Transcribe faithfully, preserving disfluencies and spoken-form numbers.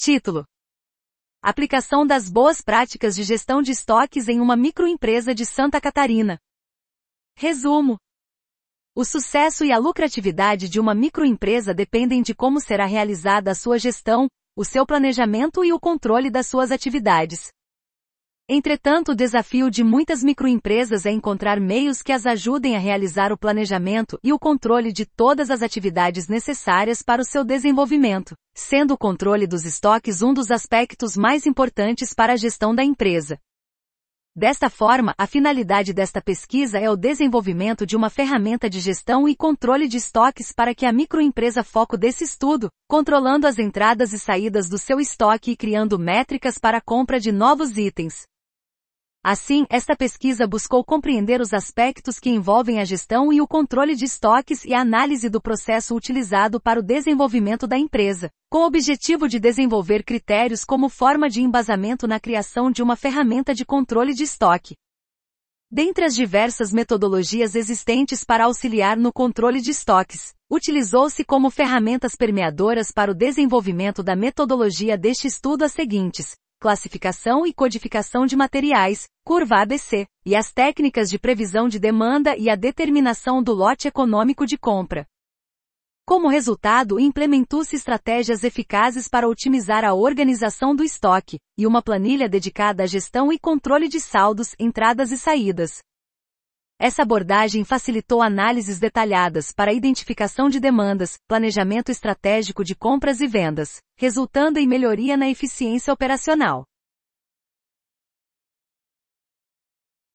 Título: Aplicação das boas práticas de gestão de estoques em uma microempresa de Santa Catarina. Resumo: o sucesso e a lucratividade de uma microempresa dependem de como será realizada a sua gestão, o seu planejamento e o controle das suas atividades. Entretanto, o desafio de muitas microempresas é encontrar meios que as ajudem a realizar o planejamento e o controle de todas as atividades necessárias para o seu desenvolvimento, sendo o controle dos estoques um dos aspectos mais importantes para a gestão da empresa. Desta forma, a finalidade desta pesquisa é o desenvolvimento de uma ferramenta de gestão e controle de estoques para que a microempresa foque desse estudo, controlando as entradas e saídas do seu estoque e criando métricas para a compra de novos itens. Assim, esta pesquisa buscou compreender os aspectos que envolvem a gestão e o controle de estoques e a análise do processo utilizado para o desenvolvimento da empresa, com o objetivo de desenvolver critérios como forma de embasamento na criação de uma ferramenta de controle de estoque. Dentre as diversas metodologias existentes para auxiliar no controle de estoques, utilizou-se como ferramentas permeadoras para o desenvolvimento da metodologia deste estudo as seguintes: classificação e codificação de materiais, curva A B C, e as técnicas de previsão de demanda e a determinação do lote econômico de compra. Como resultado, implementou-se estratégias eficazes para otimizar a organização do estoque, e uma planilha dedicada à gestão e controle de saldos, entradas e saídas. Essa abordagem facilitou análises detalhadas para a identificação de demandas, planejamento estratégico de compras e vendas, resultando em melhoria na eficiência operacional.